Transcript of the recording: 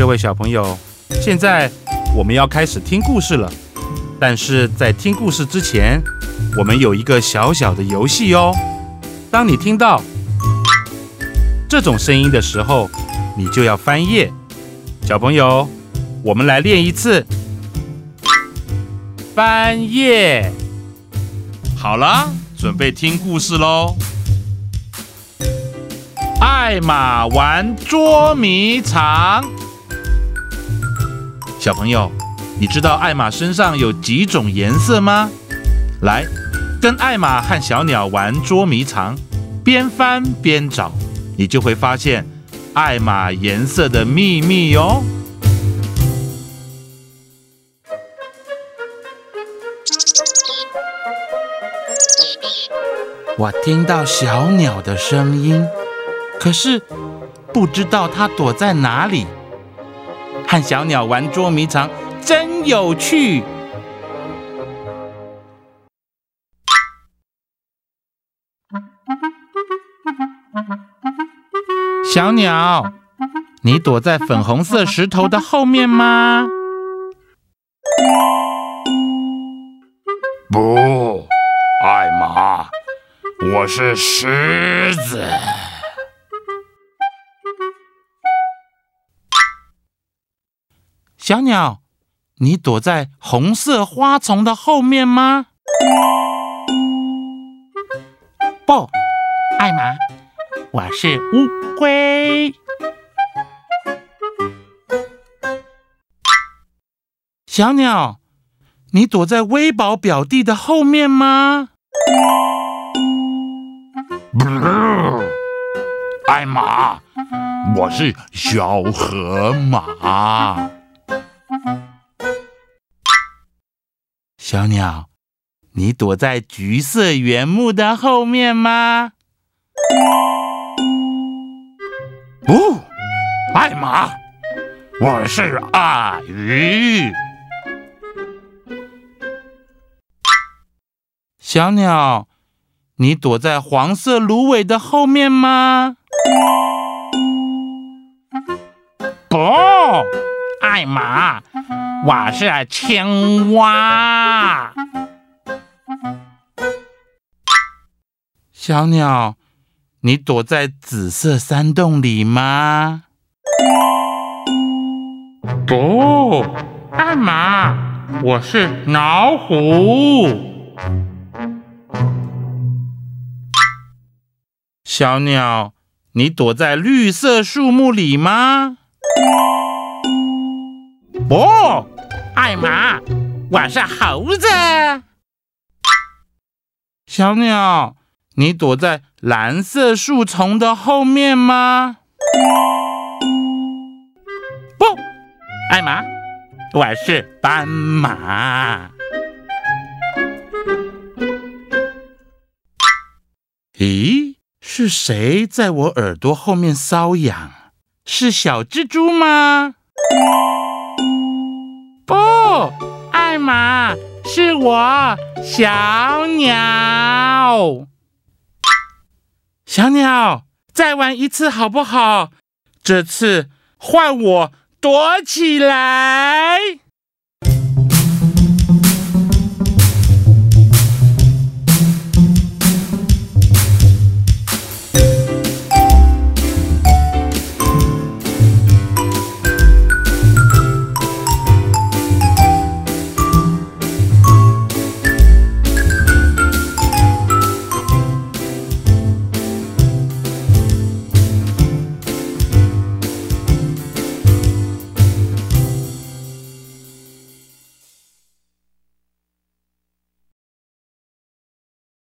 这位小朋友，现在我们要开始听故事了。但是在听故事之前，我们有一个小小的游戏哦。当你听到这种声音的时候，你就要翻页。小朋友，我们来练一次。翻页。好了，准备听故事咯。艾玛玩捉迷藏。小朋友，你知道艾玛身上有几种颜色吗？来，跟艾玛和小鸟玩捉迷藏，边翻边找，你就会发现艾玛颜色的秘密哦。我听到小鸟的声音，可是不知道它躲在哪里。和小鸟玩捉迷藏真有趣。小鸟，你躲在粉红色石头的后面吗？ 不，艾玛，我是狮子。 小鸟，你躲在红色花丛的后面吗？不，艾玛，我是乌龟。小鸟，你躲在威宝表弟的后面吗？ 不，艾玛，我是小河马。 小鸟，你躲在橘色原木的后面吗？ 不，艾玛，我是鳄鱼。 小鸟，你躲在黄色芦苇的后面吗？ 不，艾玛，我是青蛙。 小鸟，你躲在紫色山洞里吗？ 不，艾玛，我是老虎。 小鸟，你躲在绿色树木里吗？ 不，艾玛，我是猴子。 小鸟，你躲在蓝色树丛的后面吗？ 不，艾玛，我是斑马。 咦，是谁在我耳朵后面搔痒？是小蜘蛛吗？ 不，艾玛，是我，小鸟。 小鸟，再玩一次好不好？这次换我躲起来。